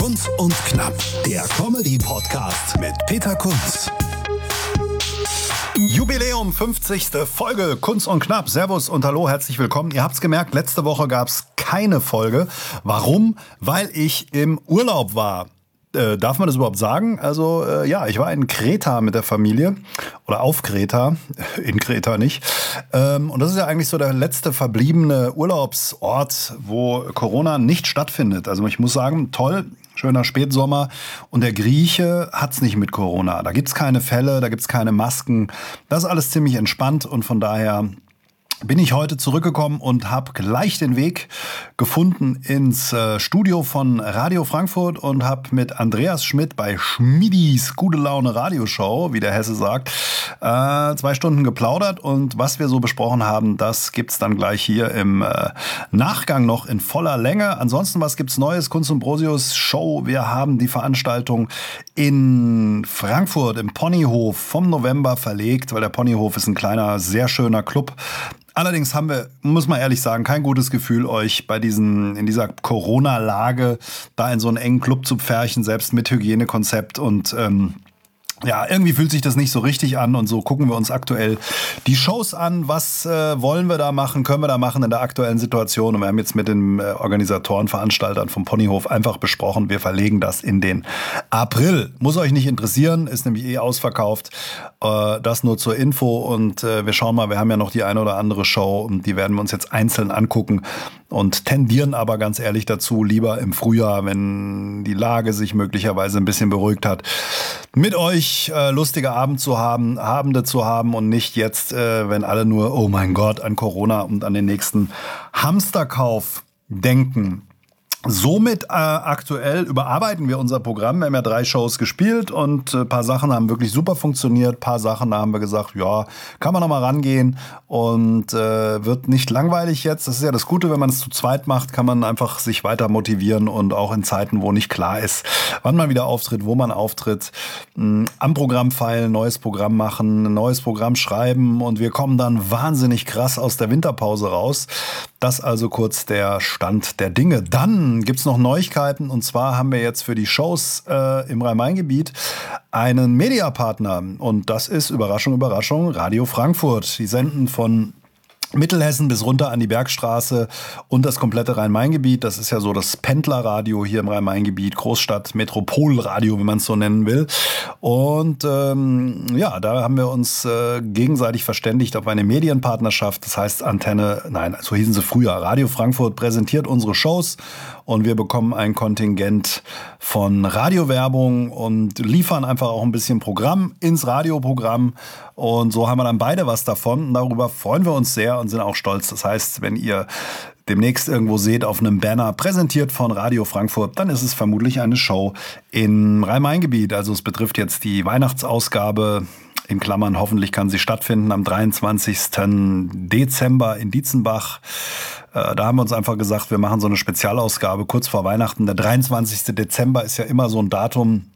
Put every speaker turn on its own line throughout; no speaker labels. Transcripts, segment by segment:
Kunz und Knapp, der Comedy-Podcast mit Peter Kunz.
Jubiläum, 50. Folge Kunz und Knapp. Servus und hallo, herzlich willkommen. Ihr habt's gemerkt, letzte Woche gab's keine Folge. Warum? Weil ich im Urlaub war. Darf man das überhaupt sagen? Also ich war in Kreta mit der Familie oder auf Kreta, in Kreta nicht. Und das ist ja eigentlich so der letzte verbliebene Urlaubsort, wo Corona nicht stattfindet. Also ich muss sagen, toll, schöner Spätsommer. Und der Grieche hat's nicht mit Corona. Da gibt's keine Fälle, da gibt's keine Masken. Das ist alles ziemlich entspannt und von daher bin ich heute zurückgekommen und habe gleich den Weg gefunden ins Studio von Radio Frankfurt und habe mit Andreas Schmidt bei Schmidis Gute Laune Radioshow, wie der Hesse sagt, 2 Stunden geplaudert. Und was wir so besprochen haben, das gibt's dann gleich hier im Nachgang noch in voller Länge. Ansonsten, was gibt's Neues? Kunz und Brosius Show. Wir haben die Veranstaltung in Frankfurt im Ponyhof vom November verlegt, weil der Ponyhof ist ein kleiner, sehr schöner Club. Allerdings haben wir, muss man ehrlich sagen, kein gutes Gefühl, euch in dieser Corona-Lage da in so einen engen Club zu pferchen, selbst mit Hygienekonzept und irgendwie fühlt sich das nicht so richtig an und so gucken wir uns aktuell die Shows an. Was wollen wir da machen, können wir da machen in der aktuellen Situation? Und wir haben jetzt mit den Organisatoren, Veranstaltern vom Ponyhof einfach besprochen, wir verlegen das in den April. Muss euch nicht interessieren, ist nämlich ausverkauft. Das nur zur Info und wir schauen mal, wir haben ja noch die eine oder andere Show und die werden wir uns jetzt einzeln angucken und tendieren aber ganz ehrlich dazu, lieber im Frühjahr, wenn die Lage sich möglicherweise ein bisschen beruhigt hat, mit euch lustige Abende zu haben und nicht jetzt, wenn alle nur, oh mein Gott, an Corona und an den nächsten Hamsterkauf denken. Somit aktuell überarbeiten wir unser Programm. Wir haben ja 3 Shows gespielt und ein paar Sachen haben wirklich super funktioniert. Ein paar Sachen haben wir gesagt, ja, kann man noch mal rangehen und wird nicht langweilig jetzt. Das ist ja das Gute, wenn man es zu zweit macht, kann man einfach sich weiter motivieren und auch in Zeiten, wo nicht klar ist, wann man wieder auftritt, wo man auftritt, am Programm feilen, neues Programm machen, neues Programm schreiben und wir kommen dann wahnsinnig krass aus der Winterpause raus. Das also kurz der Stand der Dinge. Dann gibt's noch Neuigkeiten und zwar haben wir jetzt für die Shows im Rhein-Main-Gebiet einen Mediapartner und das ist, Überraschung, Überraschung, Radio Frankfurt. Die senden von Mittelhessen bis runter an die Bergstraße und das komplette Rhein-Main-Gebiet. Das ist ja so das Pendlerradio hier im Rhein-Main-Gebiet, Großstadt, Metropolradio, wie man es so nennen will. Und da haben wir uns gegenseitig verständigt auf eine Medienpartnerschaft. Das heißt so hießen sie früher. Radio Frankfurt präsentiert unsere Shows und wir bekommen ein Kontingent von Radiowerbung und liefern einfach auch ein bisschen Programm ins Radioprogramm. Und so haben wir dann beide was davon. Und darüber freuen wir uns sehr und sind auch stolz. Das heißt, wenn ihr demnächst irgendwo seht auf einem Banner präsentiert von Radio Frankfurt, dann ist es vermutlich eine Show im Rhein-Main-Gebiet. Also es betrifft jetzt die Weihnachtsausgabe. In Klammern, hoffentlich kann sie stattfinden am 23. Dezember in Dietzenbach. Da haben wir uns einfach gesagt, wir machen so eine Spezialausgabe kurz vor Weihnachten. Der 23. Dezember ist ja immer so ein Datum,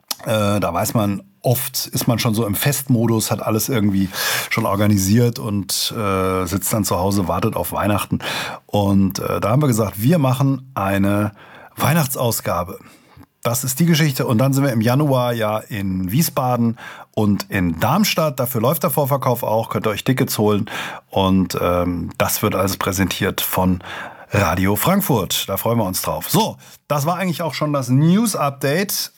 da weiß man, oft ist man schon so im Festmodus, hat alles irgendwie schon organisiert und sitzt dann zu Hause, wartet auf Weihnachten. Und da haben wir gesagt, wir machen eine Weihnachtsausgabe. Das ist die Geschichte. Und dann sind wir im Januar ja in Wiesbaden und in Darmstadt. Dafür läuft der Vorverkauf auch. Könnt ihr euch Tickets holen. Und das wird alles präsentiert von Radio Frankfurt. Da freuen wir uns drauf. So, das war eigentlich auch schon das News-Update.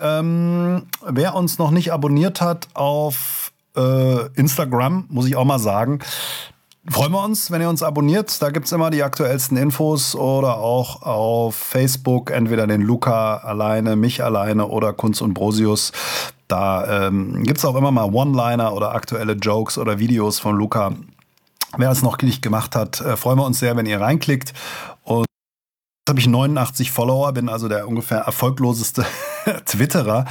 Wer uns noch nicht abonniert hat auf Instagram, muss ich auch mal sagen, freuen wir uns, wenn ihr uns abonniert. Da gibt's immer die aktuellsten Infos oder auch auf Facebook entweder den Luca alleine, mich alleine oder Kunz und Brosius. Da gibt's auch immer mal One-Liner oder aktuelle Jokes oder Videos von Luca. Wer es noch nicht gemacht hat, freuen wir uns sehr, wenn ihr reinklickt. Und jetzt habe ich 89 Follower, bin also der ungefähr erfolgloseste Twitterer,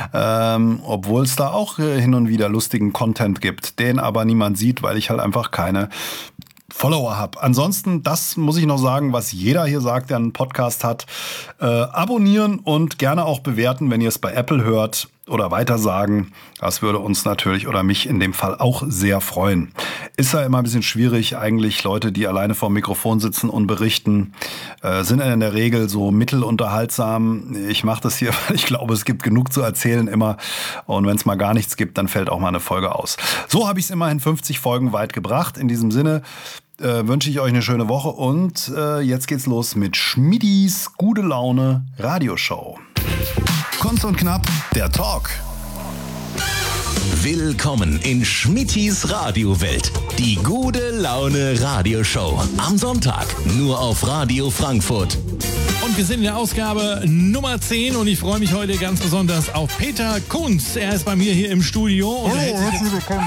obwohl es da auch hin und wieder lustigen Content gibt, den aber niemand sieht, weil ich halt einfach keine Follower habe. Ansonsten, das muss ich noch sagen, was jeder hier sagt, der einen Podcast hat, abonnieren und gerne auch bewerten, wenn ihr es bei Apple hört oder weitersagen. Das würde uns natürlich oder mich in dem Fall auch sehr freuen. Ist ja immer ein bisschen schwierig. Eigentlich Leute, die alleine vor dem Mikrofon sitzen und berichten, sind in der Regel so mittelunterhaltsam. Ich mache das hier, weil ich glaube, es gibt genug zu erzählen immer. Und wenn es mal gar nichts gibt, dann fällt auch mal eine Folge aus. So habe ich es immerhin 50 Folgen weit gebracht. In diesem Sinne wünsche ich euch eine schöne Woche. Und jetzt geht's los mit Schmidis Gute Laune Radioshow.
Kunst und Knapp, der Talk.
Willkommen in Schmittis Radiowelt. Die Gute Laune Radioshow. Am Sonntag nur auf Radio Frankfurt.
Und wir sind in der Ausgabe Nummer 10 und ich freue mich heute ganz besonders auf Peter Kunz. Er ist bei mir hier im Studio. Und
herzlich willkommen.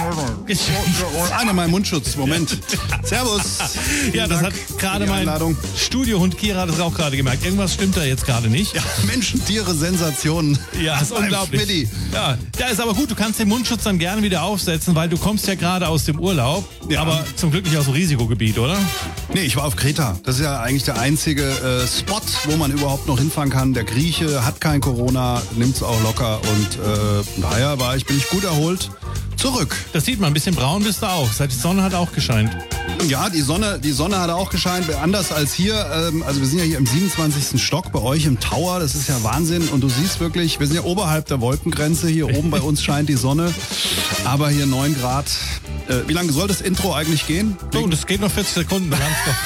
Einmal mein Mundschutz, Moment. Servus.
Ja, das hat gerade mein Studiohund Kira das auch gerade gemerkt. Irgendwas stimmt da jetzt gerade nicht.
Ja, Menschen, Tiere, Sensationen.
Ja, ist unglaublich. Ja, ist aber gut, du kannst den Mundschutz dann gerne wieder aufsetzen, weil du kommst ja gerade aus dem Urlaub, aber zum Glück nicht aus dem Risikogebiet, oder?
Nee, ich war auf Kreta. Das ist ja eigentlich der einzige Spot, wo man überhaupt noch hinfahren kann. Der Grieche hat kein Corona, nimmt es auch locker und daher bin ich gut erholt zurück.
Das sieht man, ein bisschen braun bist du auch. Die Sonne hat auch gescheint.
Ja, die Sonne hat auch gescheint. Anders als hier, also wir sind ja hier im 27. Stock bei euch im Tower. Das ist ja Wahnsinn. Und du siehst wirklich, wir sind ja oberhalb der Wolkengrenze. Hier oben bei uns scheint die Sonne. Aber hier 9 Grad. Wie lange soll das Intro eigentlich gehen?
Oh, das geht noch 40 Sekunden.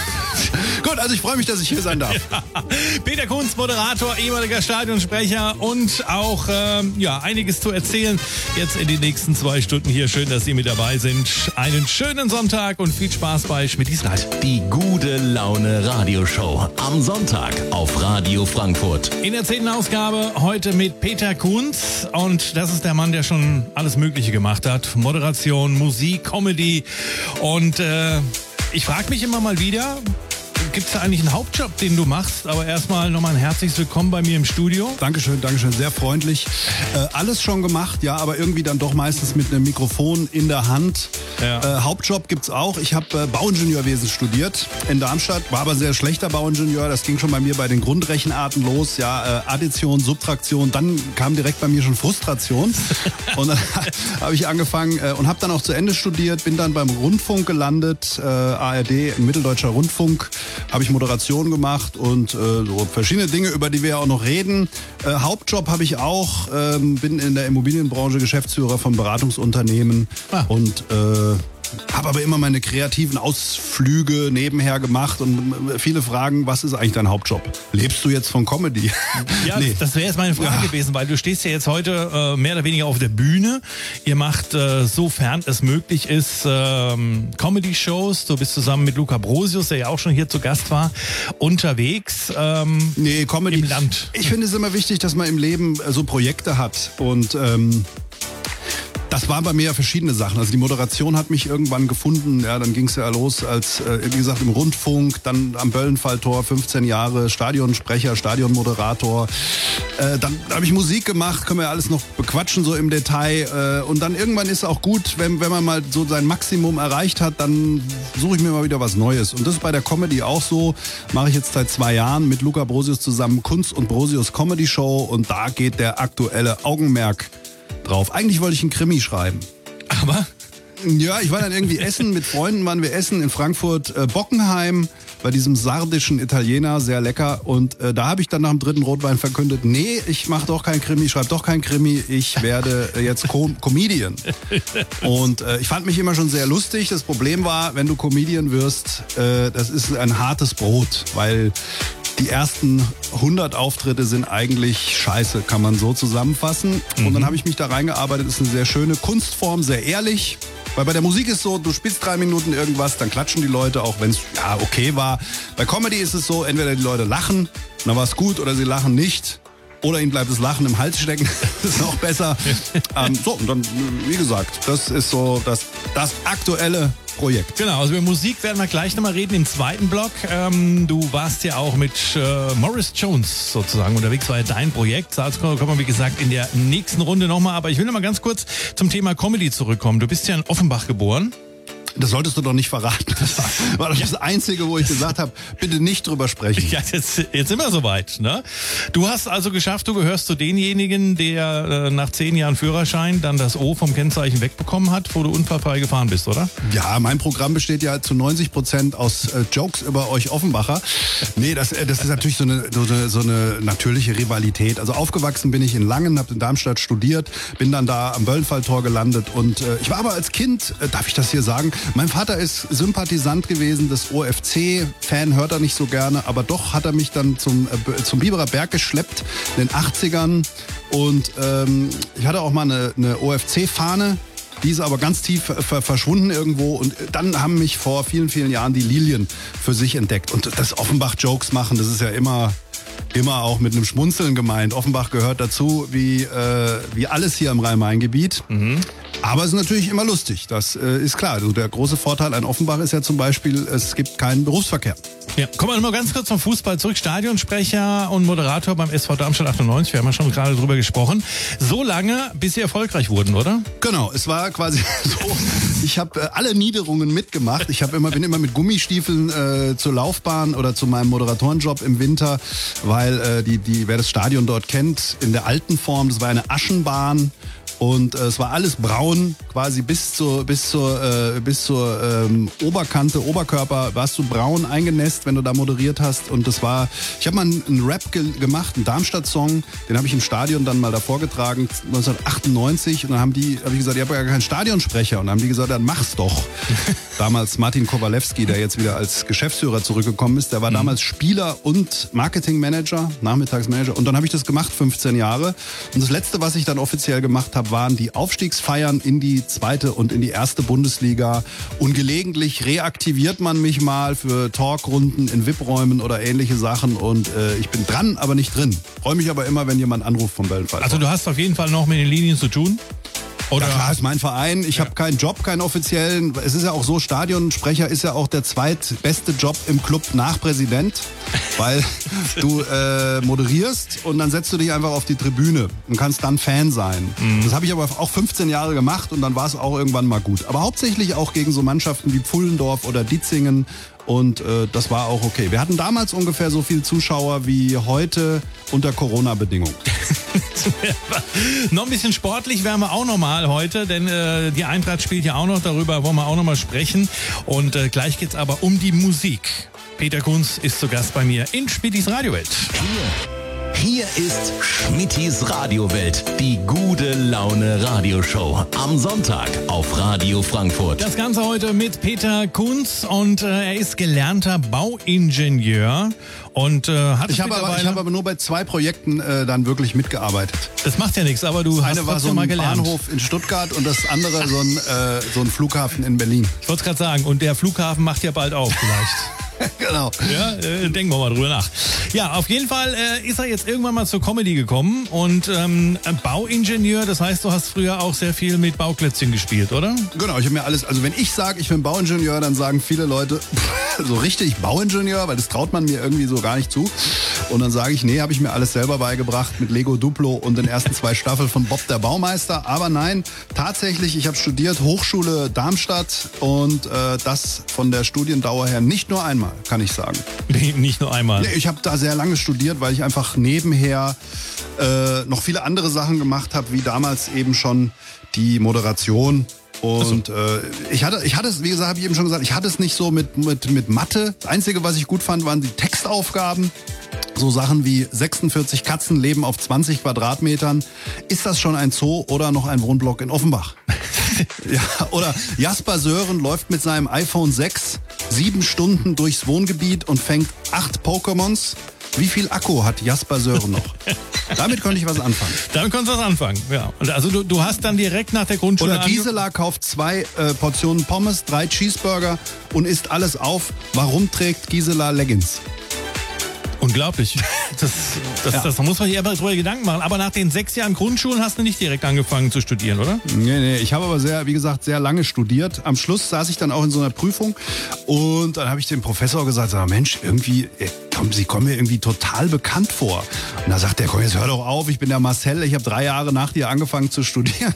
Gut, also ich freue mich, dass ich hier sein darf.
Ja. Peter Kunz, Moderator, ehemaliger Stadionsprecher und auch einiges zu erzählen. Jetzt in den nächsten 2 Stunden hier. Schön, dass Sie mit dabei sind. Einen schönen Sonntag und viel Spaß bei Schmittis Radio.
Die Gute Laune Radioshow. Am Sonntag auf Radio Frankfurt.
In der 10. Ausgabe heute mit Peter Kunz. Und das ist der Mann, der schon alles Mögliche gemacht hat. Moderation, Musik, Comedy. Und ich frage mich immer mal wieder, gibt es da eigentlich einen Hauptjob, den du machst? Aber erstmal nochmal ein herzliches Willkommen bei mir im Studio.
Dankeschön, sehr freundlich. Alles schon gemacht, ja, aber irgendwie dann doch meistens mit einem Mikrofon in der Hand. Ja. Hauptjob gibt's auch. Ich habe Bauingenieurwesen studiert in Darmstadt, war aber sehr schlechter Bauingenieur. Das ging schon bei mir bei den Grundrechenarten los. Ja, Addition, Subtraktion, dann kam direkt bei mir schon Frustration. Und dann habe ich angefangen und habe dann auch zu Ende studiert, bin dann beim Rundfunk gelandet, ARD, Mitteldeutscher Rundfunk. Habe ich Moderation gemacht und so verschiedene Dinge, über die wir ja auch noch reden. Hauptjob habe ich auch, bin in der Immobilienbranche Geschäftsführer von Beratungsunternehmen und habe aber immer meine kreativen Ausflüge nebenher gemacht und viele fragen, was ist eigentlich dein Hauptjob? Lebst du jetzt von Comedy?
Ja, nee. Das wäre jetzt meine Frage gewesen, weil du stehst ja jetzt heute mehr oder weniger auf der Bühne. Ihr macht, sofern es möglich ist, Comedy-Shows. Du bist zusammen mit Luca Brosius, der ja auch schon hier zu Gast war, unterwegs
Comedy
im Land.
Ich finde es immer wichtig, dass man im Leben so Projekte hat und das waren bei mir ja verschiedene Sachen. Also die Moderation hat mich irgendwann gefunden. Ja, dann ging es ja los als, wie gesagt, im Rundfunk, dann am Böllenfalltor, 15 Jahre, Stadionsprecher, Stadionmoderator. Dann habe ich Musik gemacht, können wir ja alles noch bequatschen so im Detail. Und dann irgendwann ist es auch gut, wenn man mal so sein Maximum erreicht hat, dann suche ich mir mal wieder was Neues. Und das ist bei der Comedy auch so. Mache ich jetzt seit 2 Jahren mit Luca Brosius zusammen Kunst und Brosius Comedy Show. Und da geht der aktuelle Augenmerk drauf. Eigentlich wollte ich einen Krimi schreiben.
Aber?
Ja, ich war dann irgendwie essen, mit Freunden waren wir essen in Frankfurt Bockenheim bei diesem sardischen Italiener, sehr lecker. Und da habe ich dann nach dem 3. Rotwein verkündet, nee, ich mache doch kein Krimi, schreibe doch kein Krimi, ich werde jetzt Comedian. Und ich fand mich immer schon sehr lustig. Das Problem war, wenn du Comedian wirst, das ist ein hartes Brot, weil die ersten 100 Auftritte sind eigentlich scheiße, kann man so zusammenfassen. Und dann habe ich mich da reingearbeitet. Ist eine sehr schöne Kunstform, sehr ehrlich. Weil bei der Musik ist so, du spielst 3 Minuten irgendwas, dann klatschen die Leute, auch wenn es okay war. Bei Comedy ist es so, entweder die Leute lachen, dann war es gut, oder sie lachen nicht. Oder ihnen bleibt das Lachen im Hals stecken. Das ist noch besser. Und dann, wie gesagt, das ist so das aktuelle Projekt.
Genau, also über Musik werden wir gleich nochmal reden im zweiten Block. Du warst ja auch mit Morris Jones sozusagen unterwegs, war ja dein Projekt. Dazu kommen wir, wie gesagt, in der nächsten Runde nochmal. Aber ich will nochmal ganz kurz zum Thema Comedy zurückkommen. Du bist ja in Offenbach geboren.
Das solltest du doch nicht verraten. Das war doch das Einzige, wo ich gesagt habe, bitte nicht drüber sprechen.
Ja, jetzt sind wir soweit. Ne? Du hast also geschafft, du gehörst zu denjenigen, der nach 10 Jahren Führerschein dann das O vom Kennzeichen wegbekommen hat, wo du unfallfrei gefahren bist, oder?
Ja, mein Programm besteht ja zu 90% aus Jokes über euch Offenbacher. Nee, das ist natürlich so eine natürliche Rivalität. Also aufgewachsen bin ich in Langen, habe in Darmstadt studiert, bin dann da am Böllenfalltor gelandet und ich war aber als Kind, darf ich das hier sagen, mein Vater ist Sympathisant gewesen des OFC, Fan hört er nicht so gerne, aber doch hat er mich dann zum Biberer Berg geschleppt in den 80ern und ich hatte auch mal eine OFC-Fahne, die ist aber ganz tief verschwunden irgendwo und dann haben mich vor vielen, vielen Jahren die Lilien für sich entdeckt und das Offenbach-Jokes machen, das ist ja immer auch mit einem Schmunzeln gemeint. Offenbach gehört dazu wie alles hier im Rhein-Main-Gebiet. Mhm. Aber es ist natürlich immer lustig, das ist klar. Also der große Vorteil an Offenbach ist ja zum Beispiel, es gibt keinen Berufsverkehr.
Ja, kommen wir noch mal ganz kurz zum Fußball zurück. Stadionsprecher und Moderator beim SV Darmstadt 98, wir haben ja schon gerade drüber gesprochen. So lange, bis Sie erfolgreich wurden, oder?
Genau, es war quasi so, ich habe alle Niederungen mitgemacht. Ich bin immer mit Gummistiefeln zur Laufbahn oder zu meinem Moderatorenjob im Winter, weil wer das Stadion dort kennt, in der alten Form, das war eine Aschenbahn. Und es war alles braun, quasi bis zur Oberkante, Oberkörper warst du braun eingenässt, wenn du da moderiert hast. Und ich habe mal einen Rap gemacht, einen Darmstadt-Song, den habe ich im Stadion dann mal davor getragen, 1998. Und dann habe ich gesagt, ich habe ja keinen Stadionsprecher. Und dann haben die gesagt, dann mach's doch. Damals Martin Kowalewski, der jetzt wieder als Geschäftsführer zurückgekommen ist, der war damals Spieler und Marketingmanager, Nachmittagsmanager. Und dann habe ich das gemacht, 15 Jahre. Und das Letzte, was ich dann offiziell gemacht habe, waren die Aufstiegsfeiern in die 2. und in die 1. Bundesliga. Und gelegentlich reaktiviert man mich mal für Talkrunden in VIP-Räumen oder ähnliche Sachen. Und ich bin dran, aber nicht drin. Freue mich aber immer, wenn jemand anruft vom Böllenfalltor.
Also du hast auf jeden Fall noch mit den Linien zu tun? Oder?
Ja klar, ist mein Verein. Ich habe keinen Job, keinen offiziellen. Es ist ja auch so, Stadionsprecher ist ja auch der zweitbeste Job im Club nach Präsident. Weil du moderierst und dann setzt du dich einfach auf die Tribüne und kannst dann Fan sein. Mhm. Das habe ich aber auch 15 Jahre gemacht und dann war es auch irgendwann mal gut. Aber hauptsächlich auch gegen so Mannschaften wie Pfullendorf oder Ditzingen. Und das war auch okay. Wir hatten damals ungefähr so viele Zuschauer wie heute unter Corona-Bedingungen.
Noch ein bisschen sportlich wären wir auch noch mal heute, denn die Eintracht spielt ja auch noch, darüber wollen wir auch noch mal sprechen. Und gleich geht's aber um die Musik. Peter Kunz ist zu Gast bei mir in Schmittis Radiowelt.
Hier ist Schmittis Radiowelt, die gute Laune Radioshow. Am Sonntag auf Radio Frankfurt.
Das Ganze heute mit Peter Kunz und er ist gelernter Bauingenieur. Und
ich habe aber nur bei 2 Projekten dann wirklich mitgearbeitet.
Das macht ja nichts, aber du hast
eine war so ein Bahnhof in Stuttgart und das andere so ein Flughafen in Berlin.
Ich wollte es gerade sagen, und der Flughafen macht ja bald auf vielleicht.
Genau.
Ja, denken wir mal drüber nach. Ja, auf jeden Fall ist er jetzt irgendwann mal zur Comedy gekommen und Bauingenieur, das heißt, du hast früher auch sehr viel mit Bauklötzchen gespielt, oder?
Genau, ich habe mir alles, also wenn ich sage, ich bin Bauingenieur, dann sagen viele Leute, so richtig Bauingenieur, weil das traut man mir irgendwie so gar nicht zu. Und dann sage ich, nee, habe ich mir alles selber beigebracht mit Lego Duplo und den ersten 2 Staffeln von Bob der Baumeister. Aber nein, tatsächlich, ich habe studiert Hochschule Darmstadt und das von der Studiendauer her nicht nur einmal, kann ich sagen.
Nicht nur einmal?
Nee, ich habe da sehr lange studiert, weil ich einfach nebenher noch viele andere Sachen gemacht habe, wie damals eben schon die Moderation. Und ich hatte es, wie gesagt, habe ich eben schon gesagt, ich hatte es nicht so mit Mathe. Das Einzige, was ich gut fand, waren die Textaufgaben. So Sachen wie 46 Katzen leben auf 20 Quadratmetern. Ist das schon ein Zoo oder noch ein Wohnblock in Offenbach? Ja, oder Jasper Sören läuft mit seinem iPhone 6 7 Stunden durchs Wohngebiet und fängt 8 Pokémons. Wie viel Akku hat Jasper Sören noch? Damit konnte ich was anfangen.
Damit konntest du was anfangen, ja. Also du hast dann direkt nach der Grundschule...
Oder Gisela kauft 2 Portionen Pommes, 3 Cheeseburger und isst alles auf. Warum trägt Gisela Leggings?
Unglaublich. Das muss man sich aber drüber Gedanken machen. Aber nach den 6 Jahren Grundschulen hast du nicht direkt angefangen zu studieren, oder?
Nee. Ich habe aber sehr lange studiert. Am Schluss saß ich dann auch in so einer Prüfung und dann habe ich dem Professor gesagt, Mensch, irgendwie Sie kommen mir irgendwie total bekannt vor. Und da sagt er, komm, jetzt hör doch auf, ich bin der Marcel, ich habe 3 Jahre nach dir angefangen zu studieren.